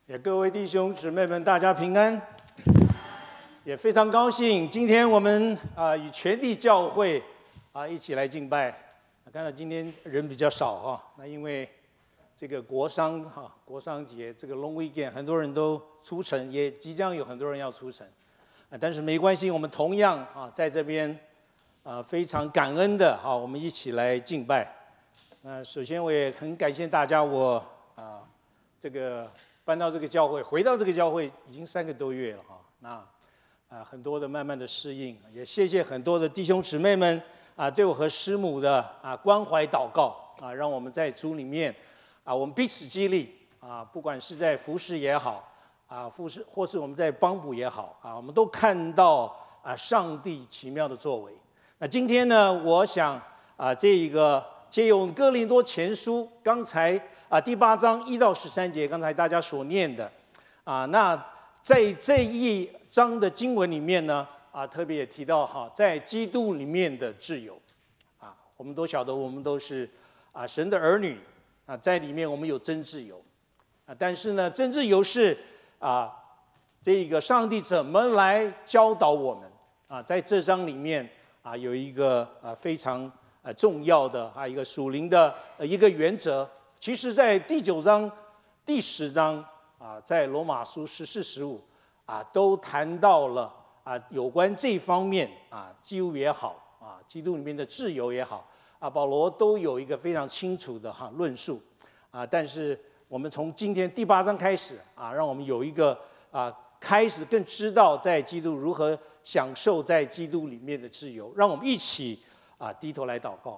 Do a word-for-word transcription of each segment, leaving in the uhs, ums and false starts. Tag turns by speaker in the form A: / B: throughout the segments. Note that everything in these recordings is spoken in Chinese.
A: 也各位弟兄姊妹们，大家平安。也非常高兴，今天我们啊与全地教会啊一起来敬拜。看到今天人比较少哈，那因为这个国商哈国商节这个 long weekend， 很多人都出城，也即将有很多人要出城。啊，但是没关系，我们同样啊在这边啊非常感恩的哈，我们一起来敬拜。那首先我也很感谢大家，我啊这个。搬到这个教会，回到这个教会已经三个多月了哈。那啊，很多的慢慢的适应，也谢谢很多的弟兄姊妹们啊，对我和师母的啊关怀祷告啊，让我们在主里面啊，我们彼此激励啊，不管是在服事也好啊，服事或是我们在帮补也好啊，我们都看到啊上帝奇妙的作为。那今天呢，我想啊，这一个借用哥林多前书刚才。啊，第八章一到十三节，刚才大家所念的，啊，那在这一章的经文里面呢，啊，特别也提到哈，在基督里面的自由，啊，我们都晓得，我们都是啊神的儿女，啊，在里面我们有真自由，啊，但是呢，真自由是啊，这个上帝怎么来教导我们啊，在这章里面啊，有一个啊非常啊重要的啊一个属灵的一个原则。其实，在第九章、第十章啊，在罗马书十四、十五啊，都谈到了啊有关这方面啊，基督也好啊，基督里面的自由也好啊，保罗都有一个非常清楚的哈论述啊。但是我们从今天第八章开始啊，让我们有一个啊开始更知道在基督如何享受在基督里面的自由，让我们一起啊低头来祷告。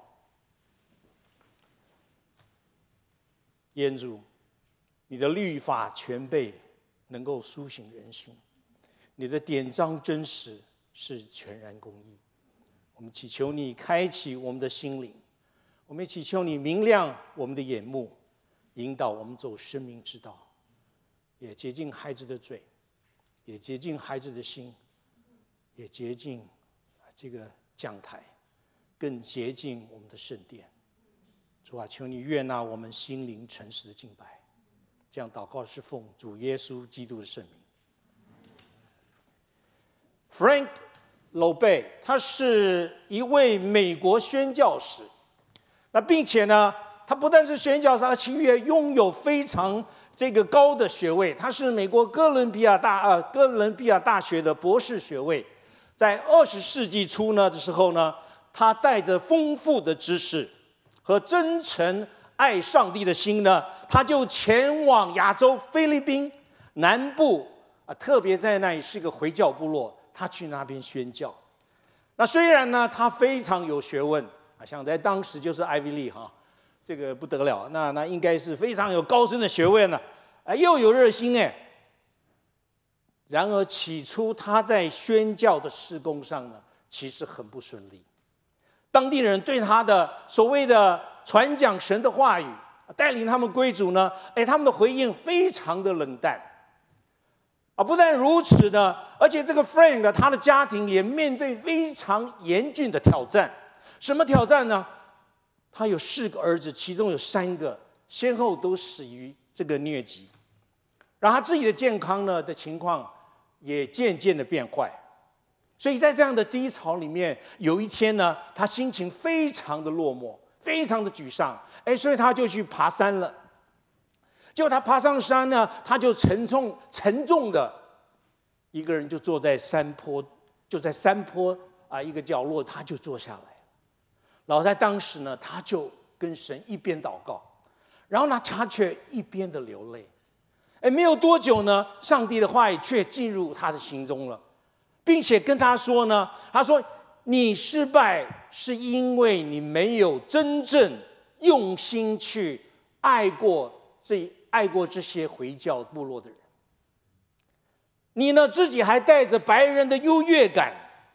A: 耶主，你的律法全备，能够苏醒人心；你的典章真实，是全然公义。我们祈求你开启我们的心灵，我们也祈求你明亮我们的眼目，引导我们走生命之道，也洁净孩子的嘴，也洁净孩子的心，也洁净这个讲台，更洁净我们的圣殿。主啊，求你悦纳我们心灵诚实的敬拜，这样祷告是奉主耶稣基督的圣名。Frank Lobe， 他是一位美国宣教士，那并且呢，他不但是宣教士，而且也拥有非常这个高的学位，他是美国哥伦比亚大呃哥伦比亚大学的博士学位。在二十世纪初呢的时候呢，他带着丰富的知识和真诚爱上帝的心呢，他就前往亚洲菲律宾南部啊，特别在那里是个回教部落，他去那边宣教。那虽然呢，他非常有学问啊，像在当时就是 Ivy League 哈，这个不得了，那那应该是非常有高深的学问呢，啊，又有热心哎。然而起初他在宣教的事工上呢，其实很不顺利。当地人对他的所谓的传讲神的话语，带领他们归主呢，哎，他们的回应非常的冷淡。啊，不但如此呢，而且这个 Frank 他的家庭也面对非常严峻的挑战。什么挑战呢？他有四个儿子，其中有三个先后都死于这个疟疾，然后他自己的健康呢的情况也渐渐的变坏。所以在这样的低潮里面，有一天呢，他心情非常的落寞，非常的沮丧，哎，所以他就去爬山了。结果他爬上山呢，他就沉重沉重的一个人就坐在山坡，就在山坡啊一个角落，他就坐下来。然后在当时呢，他就跟神一边祷告，然后呢，他却一边的流泪。哎，没有多久呢，上帝的话语却进入他的心中了。并且跟他说呢，他说：“你失败是因为你没有真正用心去爱过这爱过这些回教部落的人。你呢自己还带着白人的优越感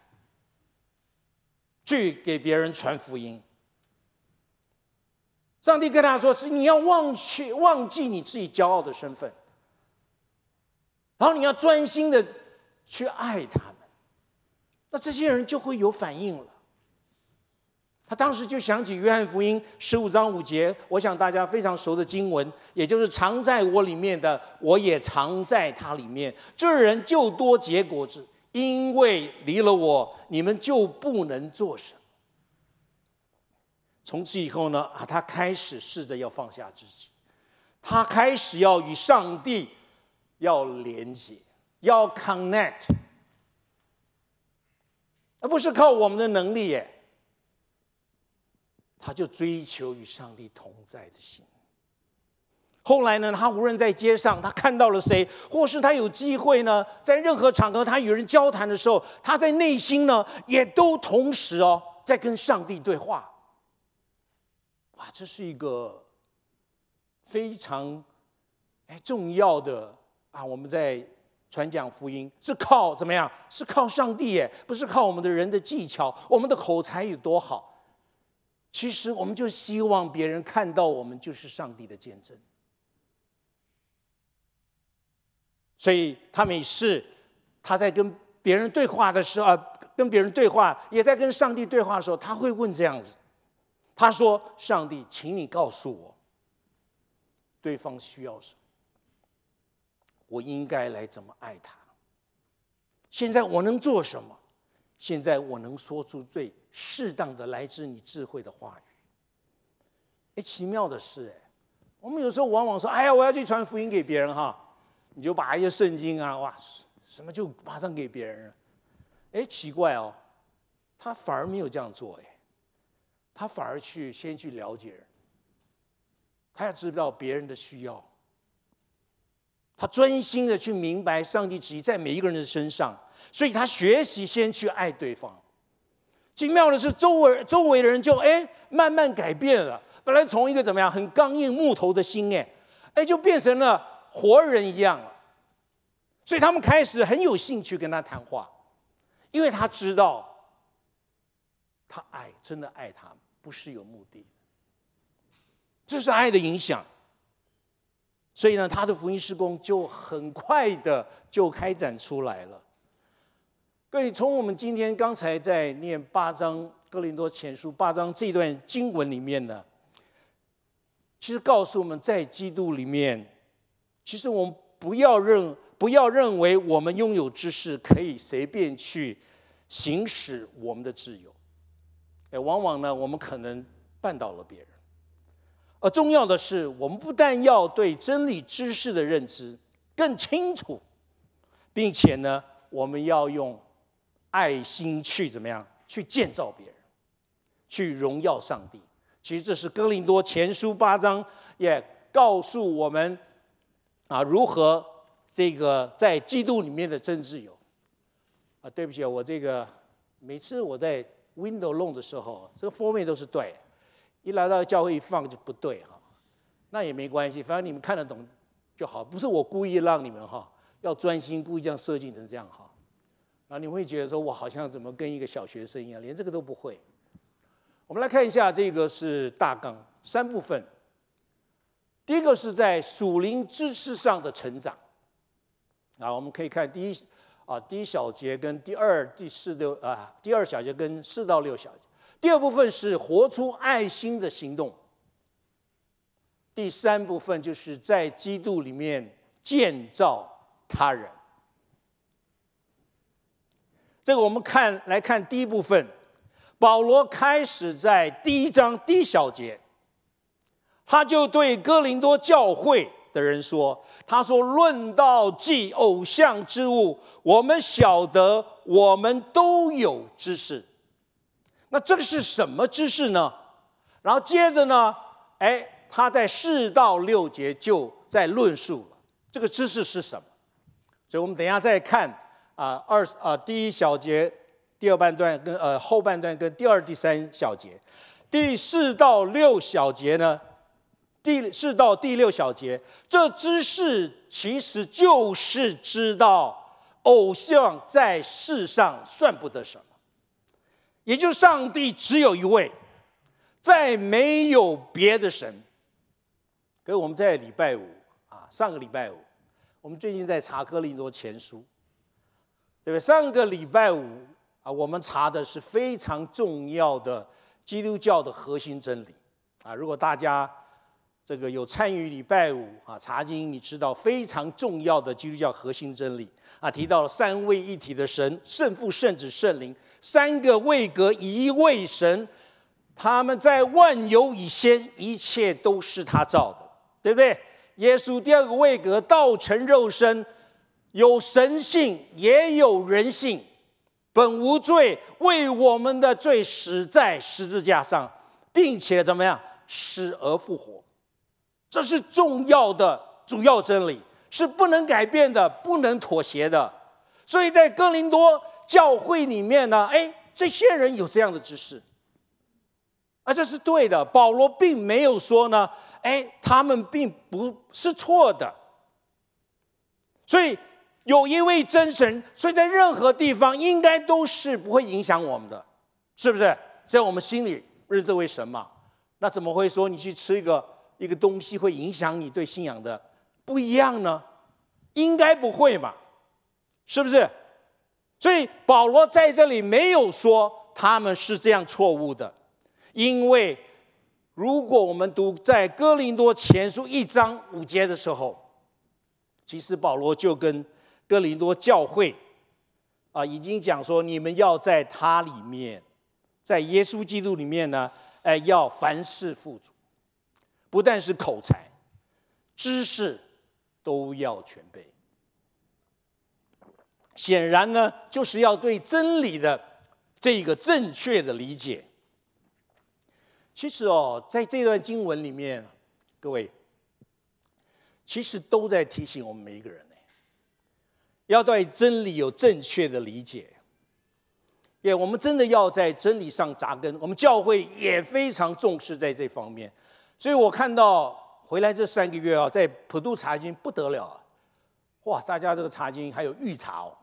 A: 去给别人传福音。”上帝跟他说：“是你要忘去忘记你自己骄傲的身份，然后你要专心的去爱他们。”那这些人就会有反应了。 他当时就想起约翰福音十五章五节，我想大家非常熟的经文，也就是常在我里面的，我也常在他里面。这人就多结果子，因为离了我，你们就不能做什么。从此以后呢，啊，他开始试着要放下自己，他开始要与上帝要连接，要 connect， 而不是靠我们的能力耶。他就追求与上帝同在的心。后来呢，他无论在街上，他看到了谁，或是他有机会呢，在任何场合他与人交谈的时候，他在内心呢，也都同时哦，在跟上帝对话。哇，这是一个非常哎重要的啊！我们在传讲福音是靠怎么样？是靠上帝耶，不是靠我们的人的技巧，我们的口才有多好。其实我们就希望别人看到我们就是上帝的见证。所以他每次他在跟别人对话的时候，呃，跟别人对话，也在跟上帝对话的时候，他会问这样子：他说，上帝，请你告诉我，对方需要什么，我应该来怎么爱他。现在我能做什么？现在我能说出最适当的来自你智慧的话语。哎，奇妙的是，哎，我们有时候往往说，哎呀，我要去传福音给别人哈，你就把一些圣经啊，哇，什么就马上给别人了。哎，奇怪哦，他反而没有这样做，哎，他反而去先去了解人，他要知道别人的需要，他专心的去明白上帝旨意在每一个人的身上。所以他学习先去爱对方。奇妙的是，周围周围的人就哎慢慢改变了，本来从一个怎么样很刚硬木头的心哎，哎就变成了活人一样了。所以他们开始很有兴趣跟他谈话，因为他知道他爱，真的爱他，不是有目的。这是爱的影响。所以呢，他的福音事工就很快的就开展出来了。各位，从我们今天刚才在念八章哥林多前书八章这段经文里面呢，其实告诉我们，在基督里面，其实我们不要认不要认为我们拥有知识可以随便去行使我们的自由。哎，往往呢，我们可能绊倒了别人。而重要的是，我们不但要对真理知识的认知更清楚，并且呢，我们要用爱心去怎么样？去建造别人，去荣耀上帝。其实这是哥林多前书八章也告诉我们啊，如何这个在基督里面的真自由。啊，对不起，我这个每次我在 Windows 弄的时候，这个封面都是对，一来到教会一放就不对哈。那也没关系，反正你们看得懂就好，不是我故意让你们哈要专心，故意这样设计成这样哈。然后你会觉得说，我好像怎么跟一个小学生一样，连这个都不会。我们来看一下，这个是大纲三部分。第一个是在属灵知识上的成长。啊，我们可以看第一啊第一小节跟第二第四六啊第二小节跟四到六小节。第二部分是活出爱心的行动。第三部分就是在基督里面建造他人。这个我们看来看第一部分，保罗开始在第一章第一小节，他就对哥林多教会的人说，他说，论到祭偶像之物，我们晓得我们都有知识。那这个是什么知识呢？然后接着呢，哎，他在四到六节就在论述了这个知识是什么。所以我们等一下再看啊，二啊第一小节第二半段跟呃后半段跟第二第三小节，第四到六小节呢，第四到第六小节，这知识其实就是知道偶像在世上算不得什么，也就是上帝只有一位，再没有别的神。可是我们在礼拜五啊，上个礼拜五，我们最近在查哥林多前书。对不对？上个礼拜五啊，我们查的是非常重要的基督教的核心真理啊。如果大家这个有参与礼拜五啊查经，你知道非常重要的基督教核心真理啊，提到了三位一体的神，圣父、圣子、圣灵，三个位格一位神，他们在万有以先，一切都是他造的，对不对？耶稣第二个位格道成肉身，有神性也有人性，本无罪，为我们的罪死在十字架上，并且怎么样，死而复活。这是重要的主要真理，是不能改变的，不能妥协的。所以在哥林多教会里面呢，哎，这些人有这样的知识，而这是对的。保罗并没有说呢，哎，他们并不是错的。所以有一位真神，所以在任何地方应该都是不会影响我们的，是不是？在我们心里认这位神嘛，那怎么会说你去吃一个一个东西会影响你对信仰的不一样呢？应该不会嘛，是不是？所以保罗在这里没有说他们是这样错误的，因为如果我们读在哥林多前书一章五节的时候，其实保罗就跟哥林多教会啊已经讲说，你们要在他里面，在耶稣基督里面呢，哎，要凡事富足，不但是口才，知识都要全备。显然呢，就是要对真理的这个正确的理解。其实哦，在这段经文里面，各位，其实都在提醒我们每一个人，要对真理有正确的理解。也，我们真的要在真理上扎根。我们教会也非常重视在这方面。所以我看到回来这三个月啊，在普渡查经不得了啊！哇，大家这个查经还有预查哦。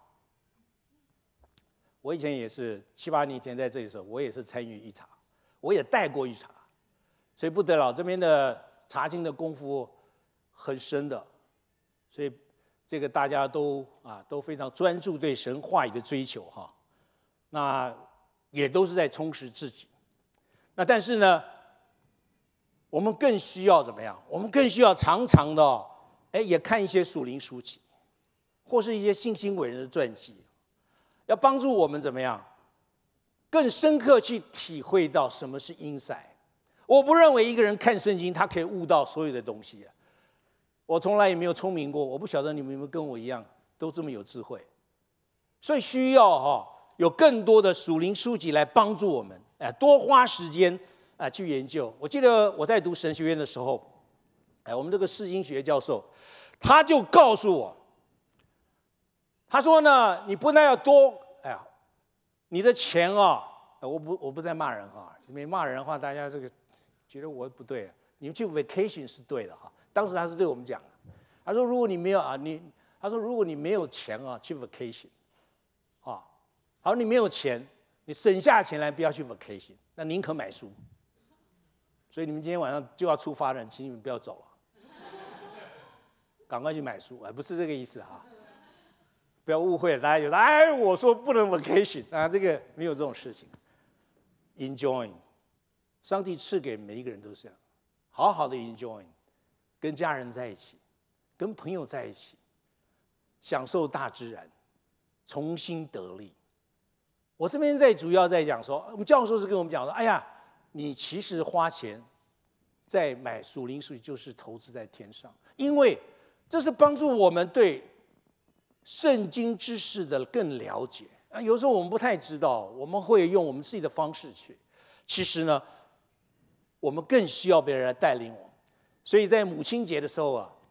A: 我以前也是七八年前在这里的时候，我也是参与预查，我也带过预查，所以不得了，这边的查经的功夫很深的，所以这个大家都啊都非常专注对神话语的追求哈，那也都是在充实自己。那但是呢，我们更需要怎么样？我们更需要常常的哦，哎，也看一些属灵书籍，或是一些信心伟人的传记。要帮助我们怎么样更深刻去体会到什么是 insight。 我不认为一个人看圣经他可以悟到所有的东西啊，我从来也没有聪明过，我不晓得你们有没有跟我一样都这么有智慧。所以需要哈、哦、有更多的属灵书籍来帮助我们，哎，多花时间啊去研究。我记得我在读神学院的时候，哎，我们这个世经学教授他就告诉我，他说呢，你不但要多，哎呀，你的钱啊，我不我不在骂人哈，因为骂人的话，大家这个觉得我不对，你们去 vacation 是对的哈。当时他是对我们讲的，他说如果你没有啊，你他说如果你没有钱啊，去 vacation， 啊，好，你没有钱，你省下钱来不要去 vacation， 那宁可买书。所以你们今天晚上就要出发了，请你们不要走了，赶快去买书，哎，不是这个意思哈。不要误会了，大家有的哎，我说不能 vacation 啊，这个没有这种事情。enjoy， 上帝赐给每一个人都是这样，好好的 enjoy， 跟家人在一起，跟朋友在一起，享受大自然，重新得力。我这边在主要在讲说，我们教授是跟我们讲说，哎呀，你其实花钱在买属灵书，就是投资在天上，因为这是帮助我们对圣经知识的更了解啊，有时候我们不太知道，我们会用我们自己的方式去。其实呢，我们更需要别人来带领我们。所以在母亲节的时候啊，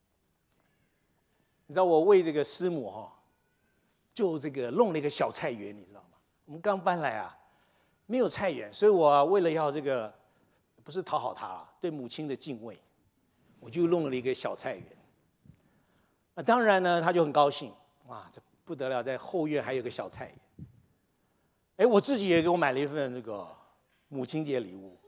A: 你知道我为这个师母哈、哦，就这个弄了一个小菜园，你知道吗？我们刚搬来啊，没有菜园，所以我、啊、为了要这个不是讨好她啊，对母亲的敬畏，我就弄了一个小菜园。那当然呢，他就很高兴，哇，这不得了，在后院还有个小菜园。哎，我自己也给我买了一份这个母亲节礼物。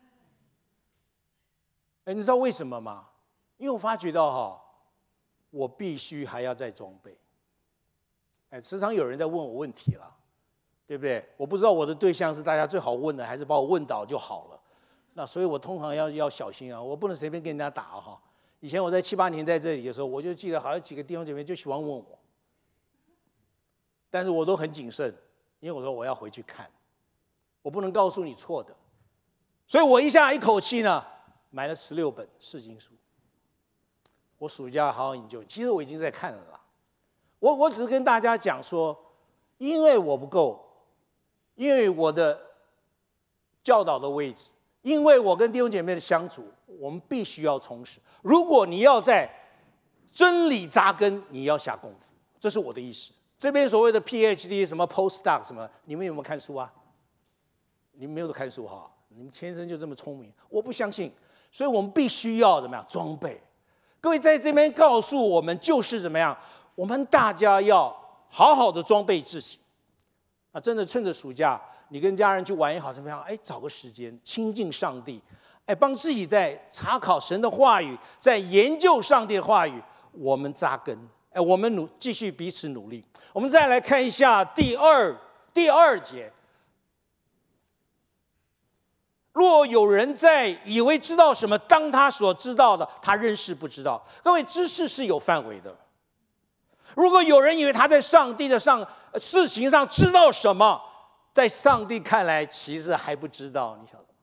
A: 哎，你知道为什么吗？因为我发觉到哈，我必须还要再装备。哎，时常有人在问我问题了， 对不对？我不知道我的对象是大家最好问的，还是把我问倒就好了。那所以我通常要要小心啊，我不能随便跟人家打哈。以前我在七八年在这里的时候，我就记得好像几个弟兄姐妹就喜欢问我，但是我都很谨慎，因为我说我要回去看，我不能告诉你错的。所以我一下一口气呢，买了十六本释经书。我暑假好好研究，其实我已经在看了啦。我我只是跟大家讲说，因为我不够，因为我的教导的位置，因为我跟弟兄姐妹的相处，我们必须要充实。如果你要在真理扎根，你要下功夫，这是我的意思。这边所谓的 P H D 什么 postdoc 什么，你们有没有看书啊？你们没有看书哈，你们天生就这么聪明，我不相信。所以我们必须要怎么样装备？各位在这边告诉我们，就是怎么样？我们大家要好好的装备自己。啊，真的趁着暑假，你跟家人去玩也好，怎么样？哎，找个时间亲近上帝，哎，帮自己在查考神的话语，在研究上帝的话语，我们扎根。哎，我们努继续彼此努力。我们再来看一下第二第二节。若有人在以为知道什么，当他所知道的，他仍是不知道。各位，知识是有范围的。如果有人以为他在上帝的上事情上知道什么，在上帝看来其实还不知道，你晓得吗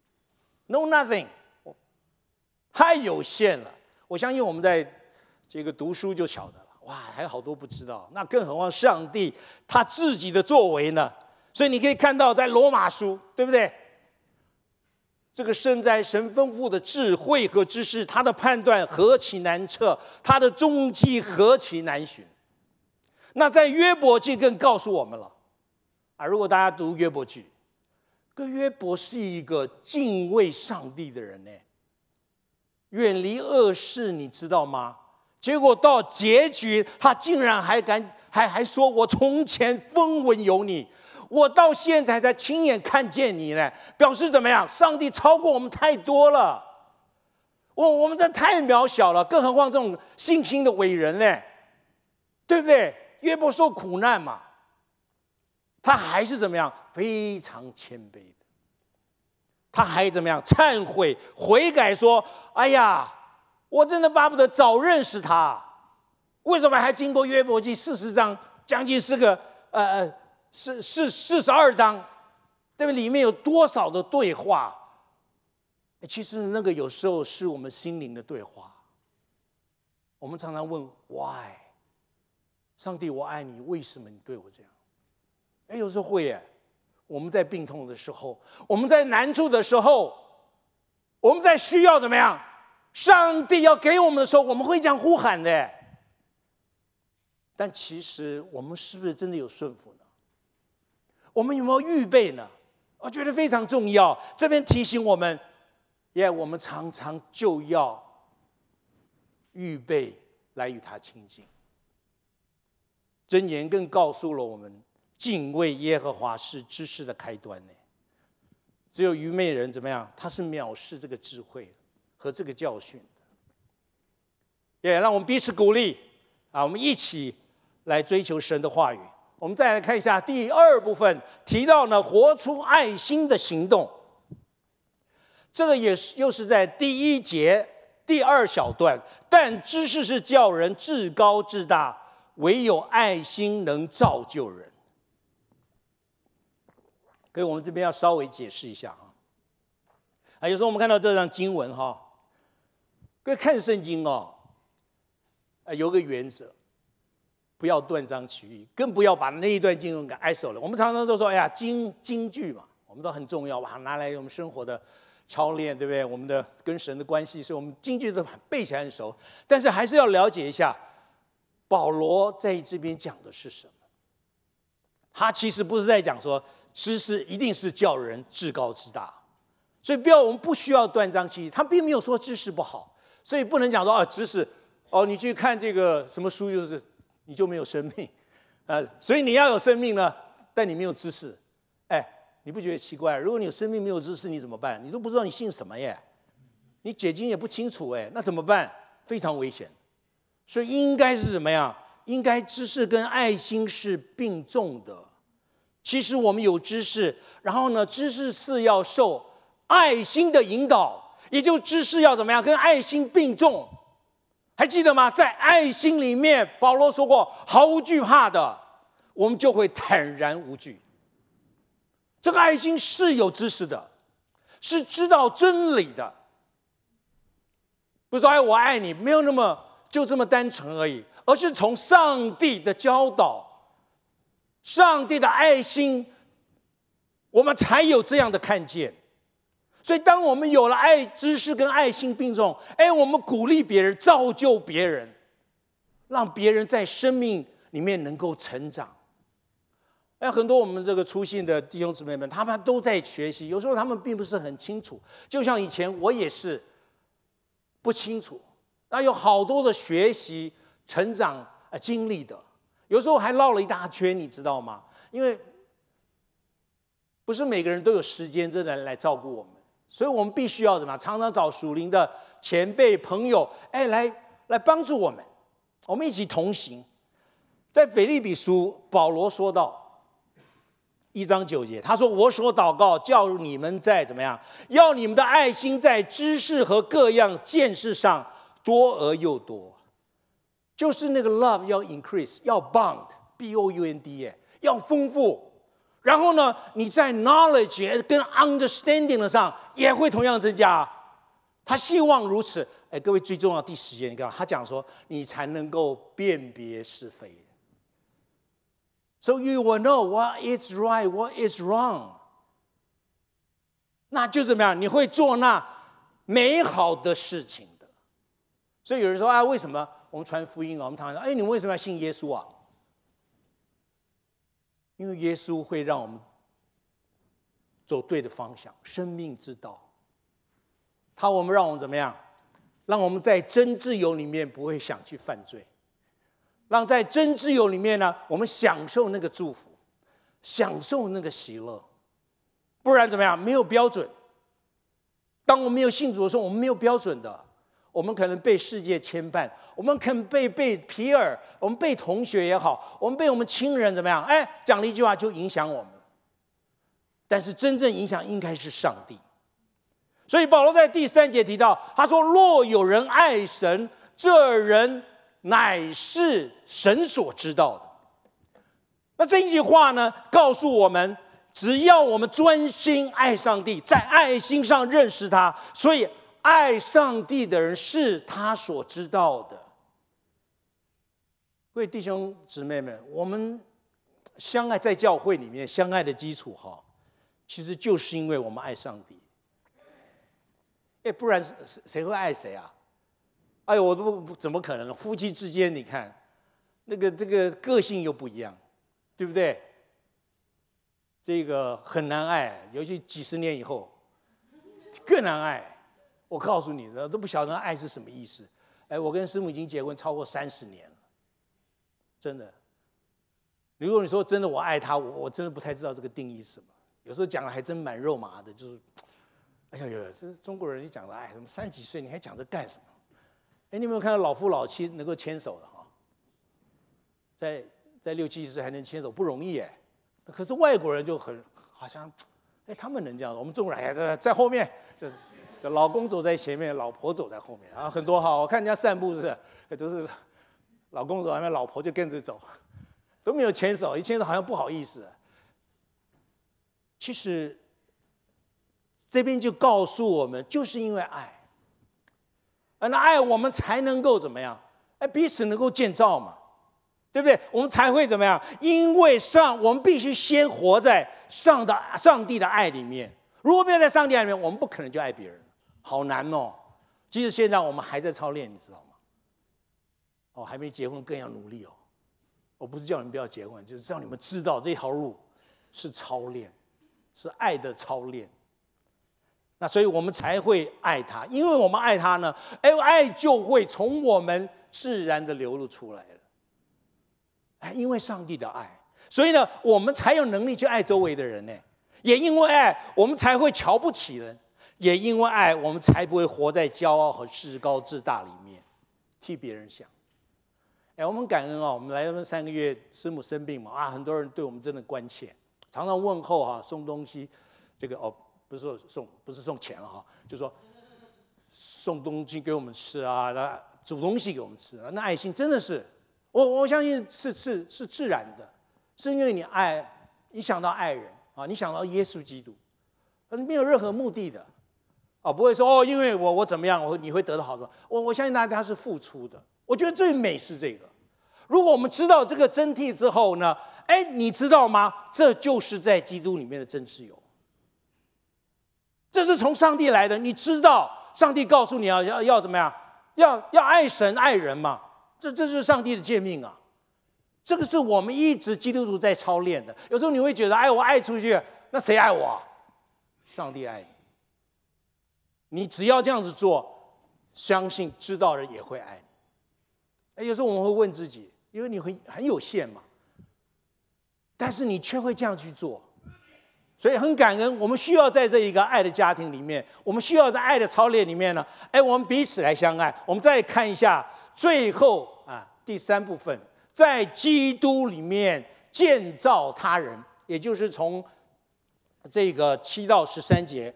A: ？No nothing， 太有限了。我相信我们在这个读书就晓得了。哇，还有好多不知道，那更何况上帝他自己的作为呢？所以你可以看到，在罗马书，对不对？这个生在神丰富的智慧和知识，他的判断何其难测，他的踪迹何其难寻。那在约伯记更告诉我们了啊！如果大家读约伯记，个约伯是一个敬畏上帝的人呢，远离恶事，你知道吗？结果到结局，他竟然还敢还还说：“我从前风闻有你。”我到现在才亲眼看见你呢，表示怎么样？上帝超过我们太多了，我我们这太渺小了，更何况这种信心的伟人呢？对不对？约伯受苦难嘛，他还是怎么样？非常谦卑的，他还怎么样？忏悔悔改说：“哎呀，我真的巴不得早认识他。为什么还经过约伯记四十章，将近是个呃呃。”是是四十二章，对不对？里面有多少的对话？其实那个有时候是我们心灵的对话。我们常常问 why， 上帝，我爱你，为什么你对我这样？哎，有时候会耶。我们在病痛的时候，我们在难处的时候，我们在需要怎么样？上帝要给我们的时候，我们会这样呼喊的。但其实我们是不是真的有顺服呢？我们有没有预备呢？我觉得非常重要。这边提醒我们，耶，我们常常就要预备来与他亲近。箴言更告诉了我们，敬畏耶和华是知识的开端呢。只有愚昧人怎么样？他是藐视这个智慧和这个教训的。也让我们彼此鼓励啊，我们一起来追求神的话语。我们再来看一下第二部分，提到呢，活出爱心的行动。这个也是又是在第一节第二小段，但知识是叫人至高至大，唯有爱心能造就人。所以我们这边要稍微解释一下啊。啊，有时候我们看到这张经文哈，各位看圣经哦，啊，有个原则。不要断章取义，更不要把那一段经文给挨手了。我们常常都说，哎呀，经经句嘛，我们都很重要，把它拿来我们生活的操练，对不对？我们的跟神的关系，所以我们经句都背起来很熟。但是还是要了解一下，保罗在这边讲的是什么？他其实不是在讲说知识一定是叫人至高至大，所以不要我们不需要断章取义。他并没有说知识不好，所以不能讲说啊，知识哦，你去看这个什么书就是。你就没有生命，呃，所以你要有生命呢，但你没有知识，哎，你不觉得奇怪？如果你有生命没有知识，你怎么办？你都不知道你信什么耶，你解经也不清楚哎，那怎么办？非常危险。所以应该是怎么样？应该知识跟爱心是并重的。 其实我们有知识，然后呢，知识是要受爱心的引导，也就知识要怎么样，跟爱心并重。还记得吗？在爱心里面，保罗说过，毫无惧怕的，我们就会坦然无惧。这个爱心是有知识的，是知道真理的。不是说哎，我爱你，没有那么就这么单纯而已，而是从上帝的教导、上帝的爱心，我们才有这样的看见。所以，当我们有了爱、知识跟爱心并重，哎，我们鼓励别人，造就别人，让别人在生命里面能够成长。哎，很多我们这个初信的弟兄姊妹们，他们都在学习，有时候他们并不是很清楚。就像以前我也是不清楚，那有好多的学习、成长呃经历的，有时候还绕了一大圈，你知道吗？因为不是每个人都有时间真的来照顾我们。所以我们必须要怎么样？常常找属灵的前辈朋友，哎，来来帮助我们，我们一起同行。在腓立比书，保罗说到一章九节，他说：“我所祷告，叫你们在怎么样？要你们的爱心在知识和各样见识上多而又多，就是那个 love 要 increase， 要 bound，b o u n d， 要丰富。”然后呢，你在 knowledge 跟 understanding 的上也会同样增加。他希望如此。哎，各位最重要第十节，你看他讲说，你才能够辨别是非。So you will know what is right, what is wrong。那就怎么样？你会做那美好的事情的。所以有人说啊，为什么我们传福音啊？我们常常说，哎，你们为什么要信耶稣啊？因为耶稣会让我们走对的方向，生命之道。他我们让我们怎么样？让我们在真自由里面不会想去犯罪，让在真自由里面呢，我们享受那个祝福，享受那个喜乐。不然怎么样？没有标准。当我们没有信主的时候，我们没有标准的。我们可能被世界牵绊，我们可能被被皮尔，我们被同学也好，我们被我们亲人怎么样？哎，讲了一句话就影响我们。但是真正影响应该是上帝。所以保罗在第三节提到，他说：“若有人爱神，这人乃是神所知道的。”那这一句话呢，告诉我们，只要我们专心爱上帝，在爱心上认识他，所以爱上帝的人是他所知道的。各位弟兄姊妹们，我们相爱在教会里面相爱的基础哈，其实就是因为我们爱上帝。哎，不然谁会爱谁啊？哎呦，我都怎么可能？夫妻之间，你看那个这个个性又不一样，对不对？这个很难爱，尤其几十年以后更难爱。我告诉你，都不晓得爱是什么意思。哎，我跟师母已经结婚超过三十年了，真的。如果你说真的我爱他，我我真的不太知道这个定义是什么。有时候讲的还真蛮肉麻的，就是，哎呀呀，这中国人一讲的爱，什么三十几岁你还讲这干什么？哎，你有没有看到老夫老妻能够牵手的哈？在在六七十岁还能牵手不容易哎，可是外国人就很好像，哎，他们能这样，我们中国人哎在后面这。老公走在前面，老婆走在后面啊，很多哈，我看人家散步是，都是老公走前面，老婆就跟着走，都没有牵手，一牵手好像不好意思。其实这边就告诉我们，就是因为爱，而那爱我们才能够怎么样？哎，彼此能够建造嘛，对不对？我们才会怎么样？因为上，我们必须先活在上的上帝的爱里面。如果没有在上帝爱里面，我们不可能就爱别人。好难哦！即使现在我们还在操练，你知道吗？哦，还没结婚更要努力哦。我不是叫你们不要结婚，就是让你们知道这条路是操练，是爱的操练。那所以我们才会爱他，因为我们爱他呢，哎，爱就会从我们自然的流露出来了。哎，因为上帝的爱，所以呢，我们才有能力去爱周围的人呢。也因为爱，我们才会瞧不起人。也因为爱，我们才不会活在骄傲和自高自大里面，替别人想。哎，我们感恩啊！我们来这三个月，师母生病嘛，啊，很多人对我们真的关切， 常常问候哈、啊，送东西，这个哦，不是说送，不是送钱了哈，就说送东西给我们吃啊，那煮东西给我们吃啊，那爱心真的是，我我相信是是是自然的，是因为你爱，你想到爱人啊，你想到耶稣基督，没有任何目的的。哦，不会说哦，因为我我怎么样，我你会得到好处。我我相信大家是付出的。我觉得最美是这个。如果我们知道这个真谛之后呢，哎，你知道吗？这就是在基督里面的真自由。这是从上帝来的，你知道，上帝告诉你要要要怎么样？要要爱神爱人嘛。这这是上帝的诫命啊。这个是我们一直基督徒在操练的。有时候你会觉得，哎，我爱出去，那谁爱我啊？上帝爱你。你只要这样子做，相信知道人也会爱你。哎，有时候我们会问自己，因为你很很有限嘛，但是你却会这样去做，所以很感恩。我们需要在这一个爱的家庭里面，我们需要在爱的操练里面呢，哎，我们彼此来相爱。我们再看一下最后啊第三部分，在基督里面建造他人，也就是从这个七到十三节。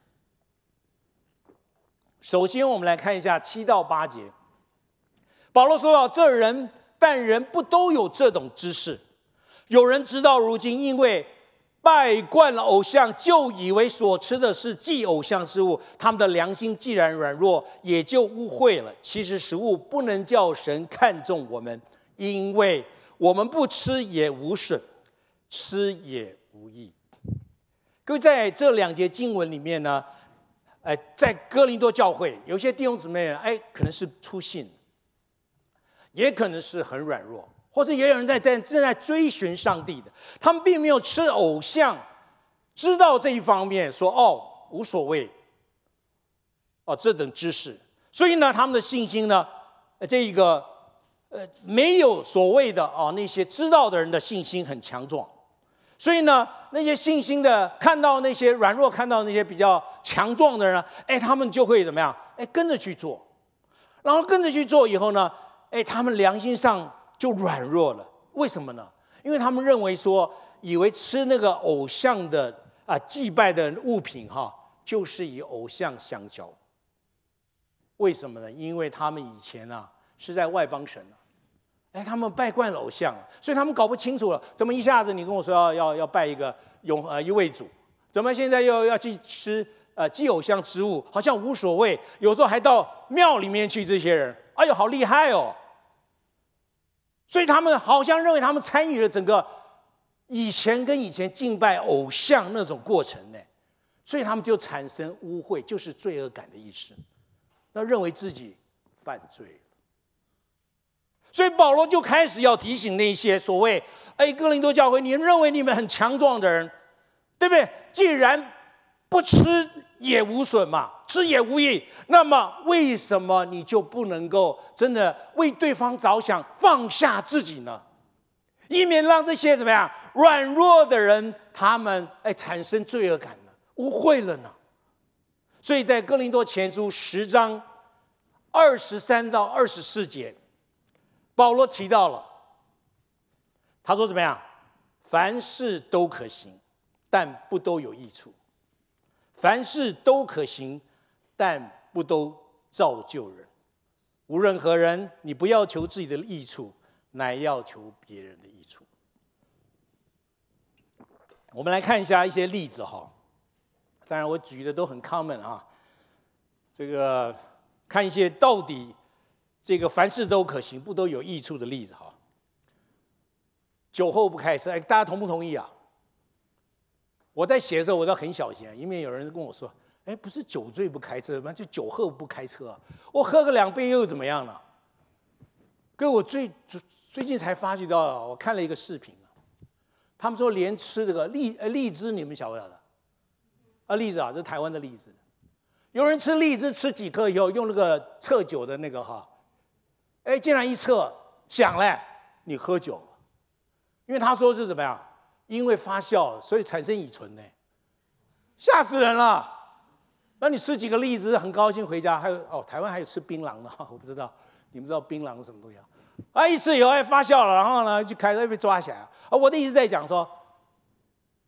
A: 首先，我们来看一下七到八节。保罗说到：“这人，但人不都有这种知识？有人直到如今，因为拜惯了偶像，就以为所吃的是祭偶像之物，他们的良心既然软弱，也就污秽了。其实食物不能叫神看重我们，因为我们不吃也无损，吃也无益。”各位，在这两节经文里面呢，呃，在哥林多教会，有些弟兄姊妹，哎，可能是初信，也可能是很软弱，或者也有人在在正在追寻上帝的，他们并没有吃偶像，知道这一方面，说哦无所谓，哦这等知识，所以呢，他们的信心呢，这一个呃没有所谓的哦那些知道的人的信心很强壮。所以呢，那些信心的看到那些软弱，看到那些比较强壮的人呢，哎，他们就会怎么样？哎，跟着去做，然后跟着去做以后呢，哎，他们良心上就软弱了。为什么呢？因为他们认为说，以为吃那个偶像的啊祭拜的物品哈，就是以偶像相交。为什么呢？因为他们以前啊是在外邦神啊。哎，他们拜惯了偶像，所以他们搞不清楚了，怎么一下子你跟我说要要要拜一个永呃一位主，怎么现在又要去吃呃祭偶像之物，好像无所谓，有时候还到庙里面去，这些人，哎呦，好厉害哦！所以他们好像认为他们参与了整个以前跟以前敬拜偶像那种过程呢，所以他们就产生污秽，就是罪恶感的意识，那认为自己犯罪了。所以保罗就开始要提醒那些所谓哎哥林多教会，你们认为你们很强壮的人，对不对？既然不吃也无损嘛，吃也无益，那么为什么你就不能够真的为对方着想，放下自己呢？以免让这些怎么样软弱的人，他们哎产生罪恶感呢，污秽了呢？所以在哥林多前书十章二十三到二十四节。保罗提到了，他说怎么样？凡事都可行，但不都有益处；凡事都可行，但不都造就人。无论何人，你不要求自己的益处，乃要求别人的益处。我们来看一下一些例子哈，当然我举的都很 common 啊，这个看一些到底。这个凡事都可行，不都有益处的例子哈。酒后不开车，哎，大家同不同意啊？我在写的时候，我都很小心，因为有人跟我说，哎，不是酒醉不开车吗？就酒后不开车啊。我喝个两杯又怎么样了？可我最最近才发觉到，我看了一个视频，他们说连吃这个荔呃荔枝，你们晓不晓得？啊，荔枝啊，这是台湾的荔枝。有人吃荔枝吃几颗以后，用那个测酒的那个哈。哎，竟然一测响嘞，你喝酒了，因为他说是怎么样？因为发酵，所以产生乙醇呢，吓死人了。那你吃几个荔枝，很高兴回家，还有哦，台湾还有吃槟榔的，我不知道，你们知道槟榔是什么东西啊？啊，一吃以后哎发酵了，然后呢就开始被抓起来啊。我的意思在讲说，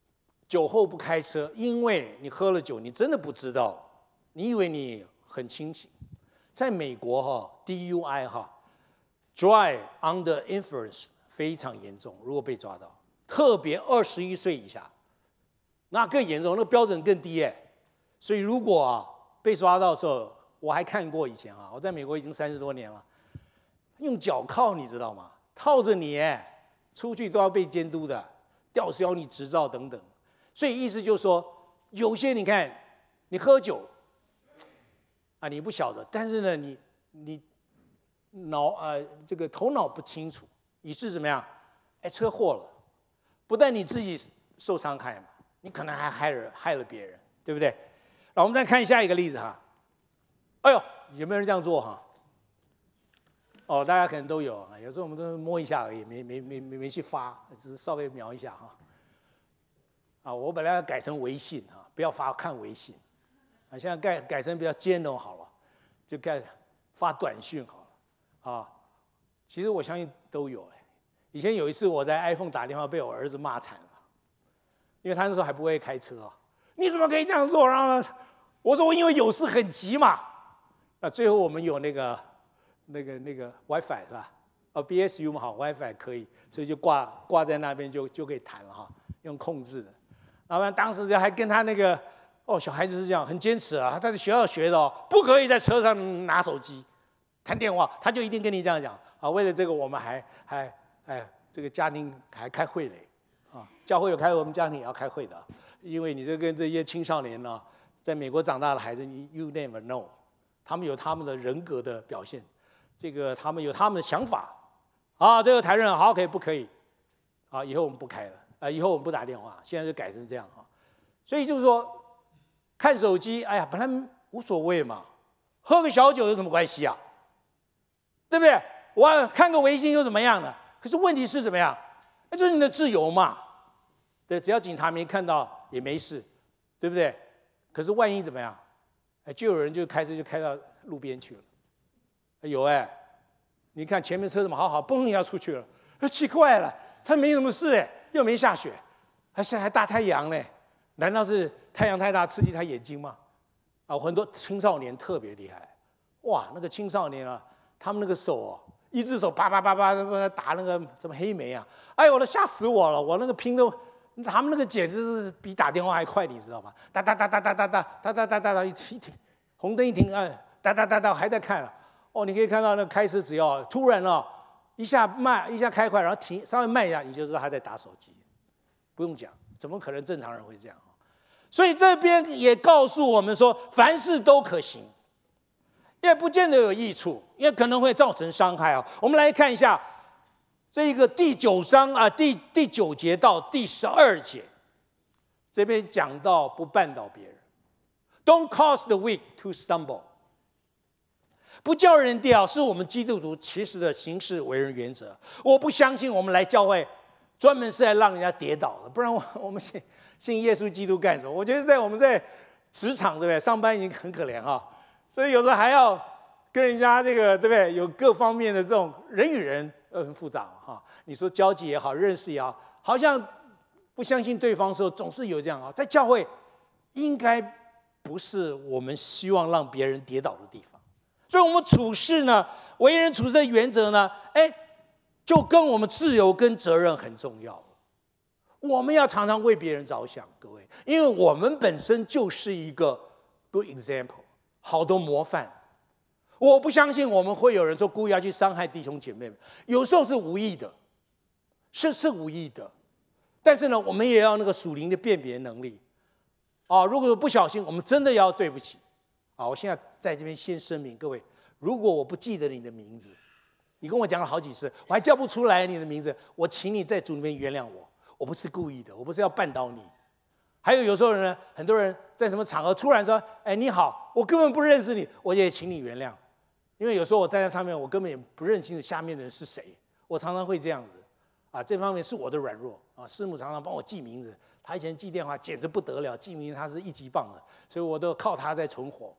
A: 酒后不开车，因为你喝了酒，你真的不知道，你以为你很清醒。在美国哈 ，D U I 哈 ，Drive under influence 非常严重，如果被抓到，特别二十一岁以下，那更严重，那个标准更低哎。所以如果啊被抓到的时候，我还看过以前啊，我在美国已经三十多年了，用脚铐你知道吗？套着你哎，出去都要被监督的，吊销你执照等等。所以意思就是说，有些你看，你喝酒啊，你不晓得，但是呢，你你脑呃这个头脑不清楚，以致怎么样？哎，车祸了，不但你自己受伤害嘛，你可能还害了害了别人，对不对？然后我们再看下一个例子哈。哎呦，有没有人这样做哈？哦，大家可能都有啊，有时候我们都摸一下而已，没没没没没去发，只是稍微瞄一下哈。啊，我本来要改成微信啊，不要发看微信，啊，现在改改成比较尖柔好了，就改发短讯好了，啊，其实我相信都有嘞。以前有一次我在 iPhone 打电话被我儿子骂惨了，因为他那时候还不会开车啊，你怎么可以这样做？然后呢，我说我因为有事很急嘛，那最后我们有那个那个那个 WiFi 是吧？哦 ，B S U 嘛好 ，WiFi 可以，所以就挂挂在那边就就可以谈了哈，用控制的。然后当时还跟他那个哦，小孩子是这样，很坚持啊。他在学校学的哦，不可以在车上拿手机谈电话，他就一定跟你这样讲啊。为了这个，我们还还哎，这个家庭还开会嘞啊，教会有开会，我们家庭也要开会的，因为你这跟这些青少年呢，在美国长大的孩子 ，you never know， 他们有他们的人格的表现，这个他们有他们的想法啊。这个台人好可以不可以？啊，以后我们不开了。啊，以后我们不打电话，现在就改成这样啊。所以就是说，看手机，哎呀，本来无所谓嘛，喝个小酒有什么关系啊？对不对？我看个微信又怎么样呢？可是问题是怎么样？那这是你的自由嘛？对，只要警察没看到也没事，对不对？可是万一怎么样？哎，就有人就开车就开到路边去了。有哎，你看前面车怎么好好，嘣一下出去了，奇怪了，他没什么事哎。又没下雪，还现在还大太阳呢？难道是太阳太大刺激他眼睛吗？啊，很多青少年特别厉害，哇，那个青少年啊，他们那个手哦，一只手叭叭叭叭打那个什么黑莓啊，哎呦，我都吓死我了！我那个拼都，他们那个简直是比打电话还快，你知道吗？哒哒哒哒哒哒哒哒哒哒哒哒，一停，红灯一停，哎，哒哒哒哒还在看了。哦，你可以看到那开车只要突然哦。一下慢，一下开快，然后停，稍微慢一下，你就知道他在打手机，不用讲，怎么可能正常人会这样？所以这边也告诉我们说，凡事都可行，也不见得有益处，也可能会造成伤害啊。我们来看一下这个第九章啊，第第九节到第十二节，这边讲到不绊倒别人 ，Don't cause the weak to stumble。不叫人跌倒，是我们基督徒其实的行事为人原则。我不相信我们来教会专门是来让人家跌倒的，不然我我们信信耶稣基督干什么？我觉得在我们在职场对不对，上班已经很可怜哈，所以有时候还要跟人家这个对不对，有各方面的这种人与人呃很复杂哈。你说交际也好，认识也好，好像不相信对方的时候，总是有这样啊。在教会应该不是我们希望让别人跌倒的地方。所以，我们处事呢，为人处事的原则呢，哎，就跟我们自由跟责任很重要。我们要常常为别人着想，各位，因为我们本身就是一个 good example， 好的模范。我不相信我们会有人说故意要去伤害弟兄姐妹们，有时候是无意的，是是无意的。但是呢，我们也要那个属灵的辨别能力。啊，如果不小心，我们真的要对不起。啊，我现在在这边先声明，各位，如果我不记得你的名字，你跟我讲了好几次，我还叫不出来你的名字，我请你在主里面原谅我，我不是故意的，我不是要绊倒你。还有有时候呢，很多人在什么场合突然说：“哎，你好，我根本不认识你，我也请你原谅。”因为有时候我站在上面，我根本也不认清楚下面的人是谁，我常常会这样子。啊，这方面是我的软弱啊，师母常常帮我记名字，他以前记电话简直不得了，记名字他是一级棒的，所以我都靠他在存活。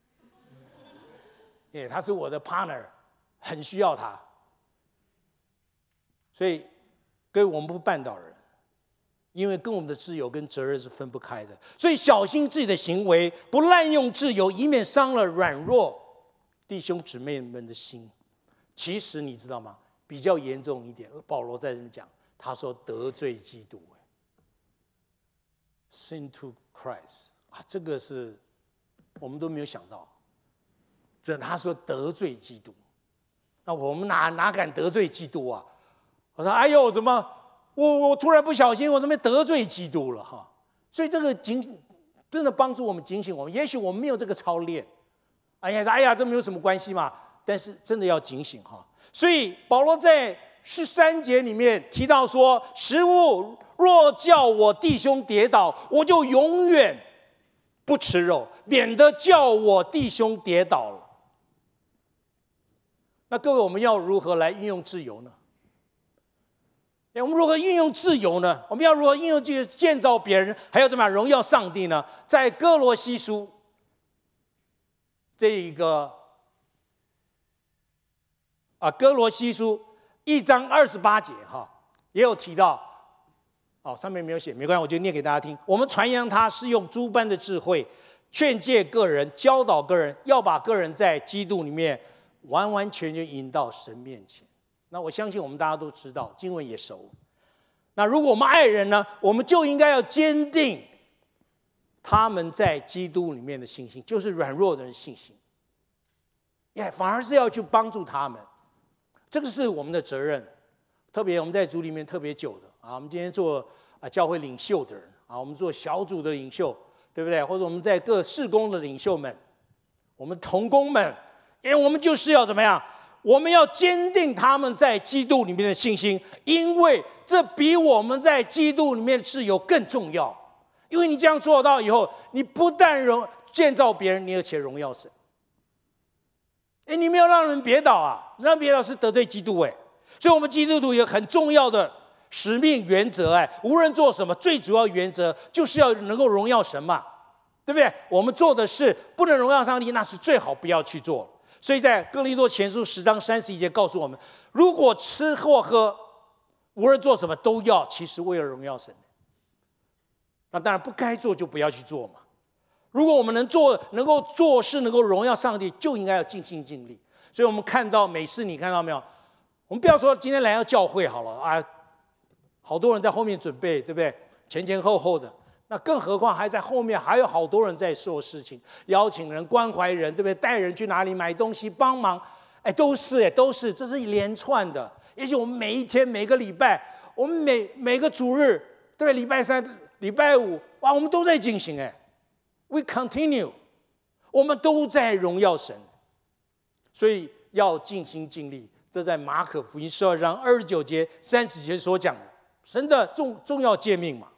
A: 耶，他是我的 partner， 很需要他，所以各位我们不绊倒人， 因为跟我们的自由跟责任是分不开的。所以小心自己的行为，不滥用自由，以免伤了软弱弟兄姊妹们的心。其实你知道吗？比较严重一点，保罗在这里讲，他说得罪基督 ，sin to Christ 啊，这个是我们都没有想到。这他说得罪基督，那我们哪哪敢得罪基督啊？我说哎呦，怎么我我突然不小心，我怎么得罪基督了哈？所以这个警真的帮助我们警醒我们。也许我们没有这个操练，哎呀，哎呀，这没有什么关系嘛。但是真的要警醒哈。所以保罗在十三节里面提到说，食物若叫我弟兄跌倒，我就永远不吃肉，免得叫我弟兄跌倒了。那各位，我们要如何来运用自由呢？我们如何运用自由呢？我们要如何运用自由建造别人，还要怎么样荣耀上帝呢？在哥罗西书这一个啊，哥罗西书一章二十八节哈，也有提到。哦，上面没有写，没关系，我就念给大家听。我们传扬他是用诸般的智慧，劝诫个人，教导个人，要把个人在基督里面完完全全引到神面前。那我相信我们大家都知道，经文也熟。那如果我们爱人呢，我们就应该要坚定他们在基督里面的信心，就是软弱的人的信心。也反而是要去帮助他们，这个是我们的责任。特别我们在组里面特别久的啊，我们今天做啊教会领袖的人啊，我们做小组的领袖，对不对？或者我们在各事工的领袖们，我们同工们，因为我们就是要怎么样？我们要坚定他们在基督里面的信心，因为这比我们在基督里面的自由更重要。因为你这样做到以后，你不但荣建造别人，你而且荣耀神。哎，你没有让人跌倒啊，让跌倒是得罪基督哎。所以我们基督徒有很重要的使命原则哎，无论做什么，最主要原则就是要能够荣耀神嘛，对不对？我们做的事不能荣耀上帝，那是最好不要去做。所以在哥林多前书十章三十一节告诉我们，如果吃或喝，无论做什么都要，其实为了荣耀神。那当然不该做就不要去做嘛。如果我们能做，能够做事，能够荣耀上帝，就应该要尽心尽力。所以我们看到每次你看到没有？我们不要说今天来到教会好了啊，好多人在后面准备，对不对？前前后后的，那更何况还在后面还有好多人在做事情，邀请人、关怀人，对不对？带人去哪里买东西、帮忙，哎，都是哎，都是，这是一连串的。也许我们每一天、每个礼拜，我们每每个主日，对不对？礼拜三、礼拜五，哇，我们都在进行哎 ，we continue， 我们都在荣耀神，所以要尽心尽力。这在马可福音十二章二十九节、三十节所讲的神的重重要诫命嘛。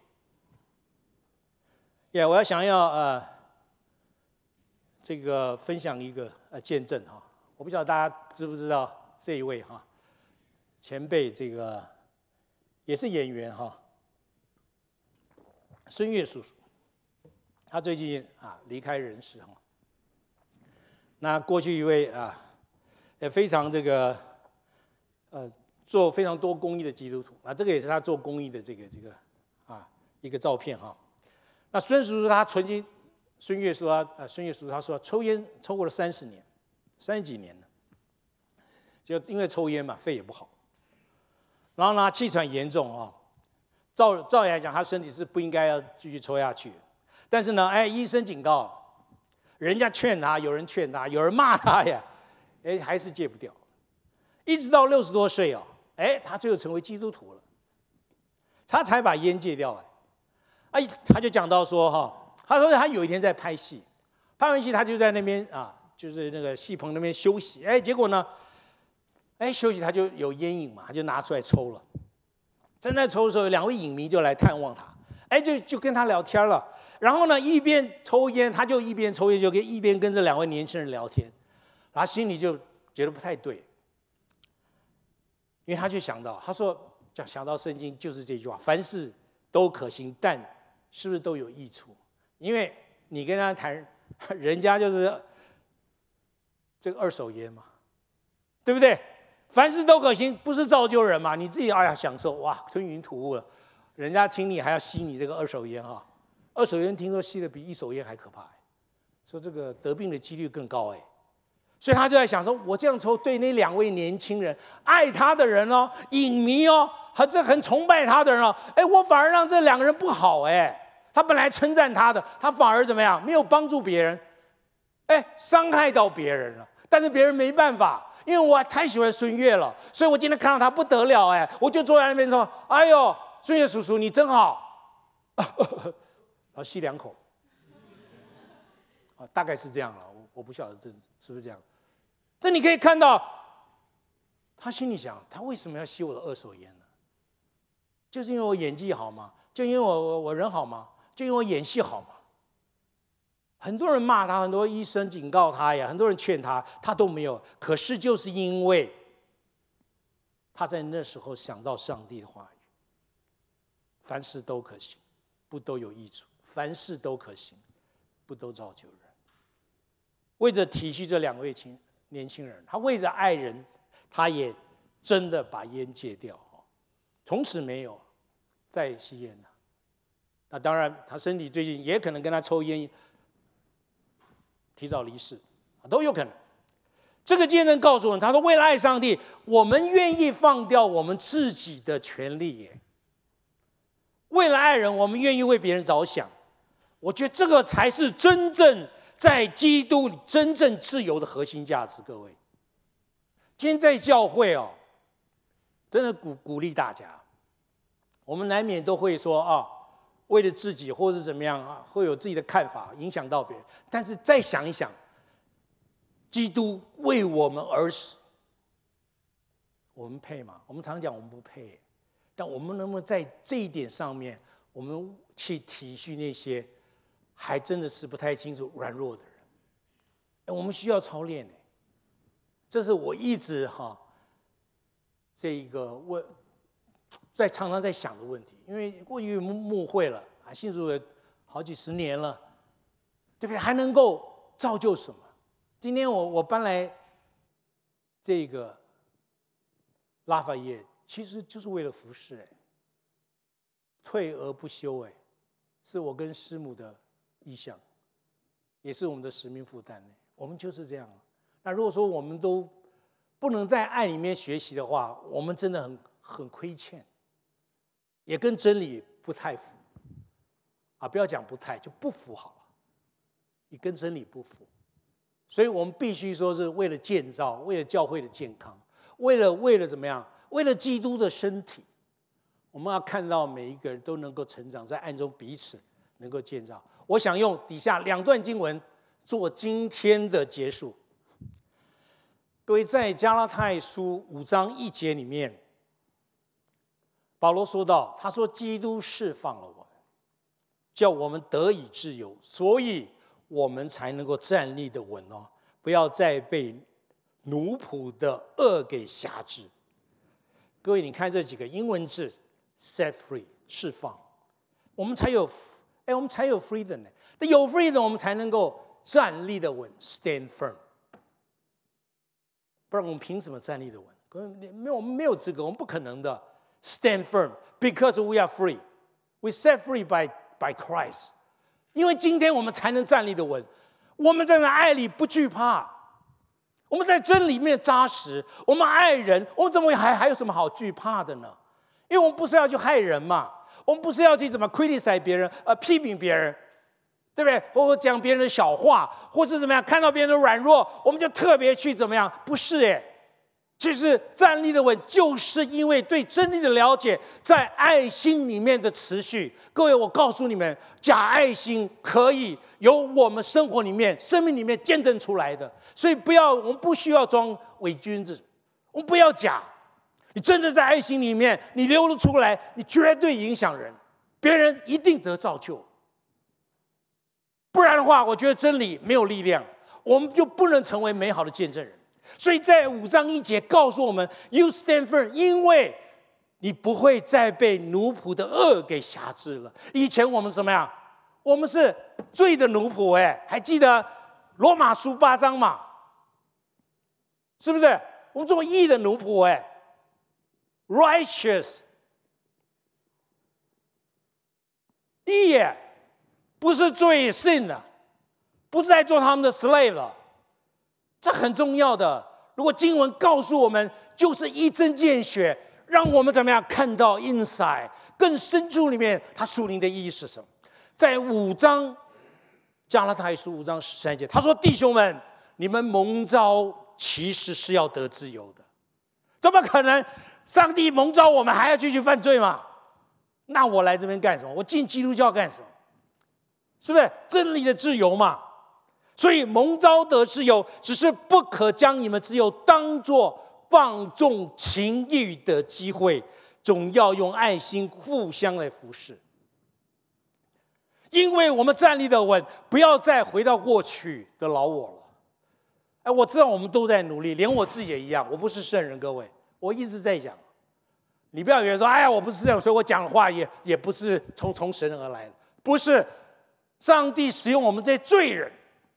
A: 也、yeah, 我要想要呃这个分享一个呃见证哈，我不晓得大家知不知道这一位哈前辈，这个也是演员哈，孙越叔叔，他最近啊离开人世哈。那过去一位啊也非常这个。呃，做非常多公益的基督徒啊，这个也是他做公益的这个这个啊一个照片哈。那孙叔叔他曾经，孙越说他呃孙越叔叔他说抽烟抽过了三十年，三十几年了，就因为抽烟嘛，肺也不好，然后呢气喘严重啊，照照理来讲他身体是不应该要继续抽下去，但是呢，哎，医生警告，人家劝他，有人劝他，有人骂他呀，哎，还是戒不掉。一直到六十多岁哦，哎，他最后成为基督徒了，他才把烟戒掉哎，哎，他就讲到说哈，他说他有一天在拍戏，拍完戏他就在那边啊，就是那个戏棚那边休息，哎，结果呢，哎，休息他就有烟瘾嘛，他就拿出来抽了，正在抽的时候，有两位影迷就来探望他，哎，就就跟他聊天了，然后呢，一边抽烟，他就一边抽烟，就跟一边跟这两位年轻人聊天，然后心里就觉得不太对。因为他就想到，他说讲想到圣经就是这句话，凡事都可行，但是不是都有益处？因为你跟他谈，人家就是这个二手烟嘛，对不对？凡事都可行，不是造就人嘛？你自己哎呀享受哇，吞云吐雾了， 人家听你还要吸你这个二手烟哈，二手烟听说吸的比一手烟还可怕，说这个得病的几率更高哎。所以他就在想说，我这样抽对那两位年轻人、爱他的人哦、影迷哦，和这很崇拜他的人哦，哎，我反而让这两个人不好哎。他本来称赞他的，他反而怎么样？没有帮助别人，哎，伤害到别人了。但是别人没办法，因为我太喜欢孙越了，所以我今天看到他不得了哎，我就坐在那边说：“哎呦，孙越叔叔你真好。”然后吸两口，啊，大概是这样了，我我不晓得这是不是这样。但你可以看到，他心里想：他为什么要吸我的二手烟呢？就是因为我演技好吗？就因为我我我人好吗？就因为我演戏好吗？很多人骂他，很多医生警告他呀，很多人劝他，他都没有。可是就是因为他在那时候想到上帝的话语：凡事都可行，不都有益处；凡事都可行，不都造就人。为着体恤这两位青年轻人，他为着爱人，他也真的把烟戒掉，从此没有再吸烟了。那当然，他身体最近也可能跟他抽烟提早离世，都有可能。这个见证告诉我们，他说：“为了爱上帝，我们愿意放掉我们自己的权利耶。为了爱人，我们愿意为别人着想。我觉得这个才是真正在基督里真正自由的核心价值。各位，今天在教会哦，真的鼓鼓励大家，我们难免都会说啊。”为了自己或者怎么样啊，会有自己的看法，影响到别人。但是再想一想，基督为我们而死，我们配吗？我们常讲我们不配，但我们能不能在这一点上面，我们去体恤那些还真的是不太清楚软弱的人？我们需要操练，这是我一直哈这一个问。在常常在想的问题，因为过去牧会了啊，信主了好几十年了，对不对？还能够造就什么？今天我我搬来这个拉法叶，其实就是为了服侍哎，退而不休哎，是我跟师母的意向，也是我们的使命负担。我们就是这样。那如果说我们都不能在爱里面学习的话，我们真的很很亏欠。也跟真理不太符啊，不要讲不太，就不符好了。你跟真理不符，所以我们必须说是为了建造，为了教会的健康，为了为了怎么样？为了基督的身体，我们要看到每一个人都能够成长，在暗中彼此能够建造。我想用底下两段经文做今天的结束。各位，在加拉太书五章一节里面。保罗说到，他说基督释放了我们，叫我们得以自由，所以我们才能够站立的稳哦，不要再被奴仆的恶给辖制。各位，你看这几个英文字 ，set free 释放，我们才有，哎，我们才有 freedom 呢。那有 freedom， 我们才能够站立的稳 ，stand firm。不然我们凭什么站立的稳？各位，没有，我们没有资格，我们不可能的。Stand firm, because we are free. We set free by by Christ. 因为今天我们才能站立的稳，我们在爱里不惧怕，我们在真理面扎实，我们爱人，我们怎么还还有什么好惧怕的呢？因为我们不是要去害人嘛，我们不是要去怎么 criticize 别人，呃，批评别人，对不对？或者讲别人的小话，或是怎么样，看到别人的软弱，我们就特别去怎么样？不是哎。其实站立的稳，就是因为对真理的了解，在爱心里面的持续。各位，我告诉你们，假爱心可以由我们生活里面、生命里面见证出来的。所以不要，我们不需要装伪君子，我们不要假。你真的在爱心里面，你流露出来，你绝对影响人，别人一定得造就。不然的话，我觉得真理没有力量，我们就不能成为美好的见证人。所以在五章一节告诉我们 ，You stand firm， 因为你不会再被奴仆的恶给辖制了。以前我们什么呀？我们是罪的奴仆，哎，还记得罗马书八章嘛？是不是？我们做义的奴仆，哎 ，righteous 义也，不是罪 sin 了，不是在做他们的 slave 了。这很重要的。如果经文告诉我们，就是一针见血，让我们怎么样看到 inside 更深处里面它属灵的意义是什么？在五章加拉太书五章十三节，他说：“弟兄们，你们蒙召其实是要得自由的，怎么可能？上帝蒙召我们还要继续犯罪吗？那我来这边干什么？我进基督教干什么？是不是真理的自由嘛？所以蒙召得自由，只是不可将你们自由当作放纵情欲的机会，总要用爱心互相来服侍。因为我们站立的稳，不要再回到过去的老我了。哎，我知道我们都在努力，连我自己也一样。我不是圣人，各位，我一直在讲。你不要以为说，哎呀，我不是这样，所以我讲的话也也不是从从神而来的，不是。上帝使用我们这些罪人，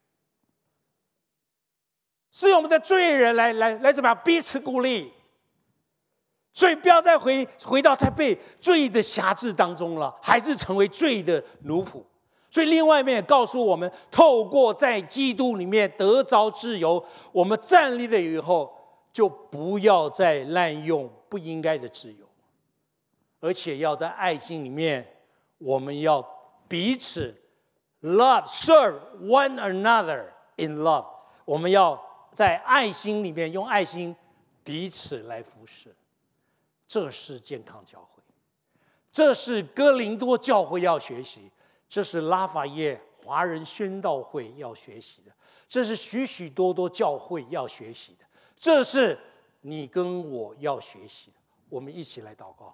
A: 使用我们的罪人来来来怎么样彼此鼓励。所以不要再回回到在被罪的辖制当中了，还是成为罪的奴仆。所以另外一面也告诉我们，透过在基督里面得着自由，我们站立了以后，就不要再滥用不应该的自由，而且要在爱心里面，我们要彼此 love serve one another in love， 我们要在爱心里面用爱心彼此来服侍。这是健康教会，这是哥林多教会要学习，这是拉法叶华人宣道会要学习的，这是许许多多教会要学习的，这是你跟我要学习的。我们一起来祷告。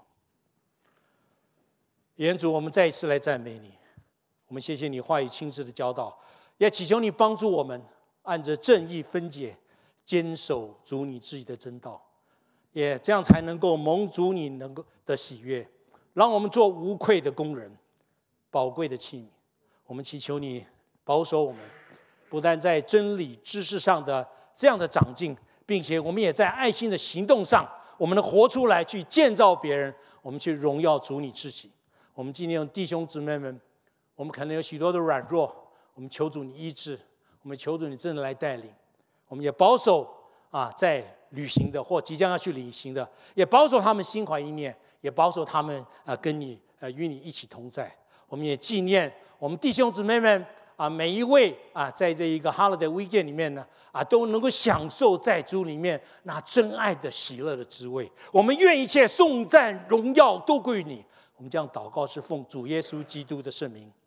A: 愿主，我们再一次来赞美你，我们谢谢你话语亲自的教导，也祈求你帮助我们按着正义分解，坚守主你自己的真道，也这样才能够蒙主你能够的喜悦，让我们做无愧的工人，宝贵的器皿。我们祈求你保守我们，不但在真理知识上的这样的长进，并且我们也在爱心的行动上，我们能活出来去建造别人，我们去荣耀主你自己。我们今天用弟兄姊妹们，我们可能有许多的软弱，我们求主你医治，我们求主你真的来带领，我们也保守啊在旅行的或即将要去旅行的，也保守他们心怀意念，也保守他们啊跟你呃与你一起同在。我们也纪念我们弟兄姊妹们啊，每一位啊，在这一个 holiday weekend 里面呢，啊，都能够享受在主里面那真爱的喜乐的滋味。我们愿一切颂赞荣耀都归于你。我们这样祷告是奉主耶稣基督的圣名。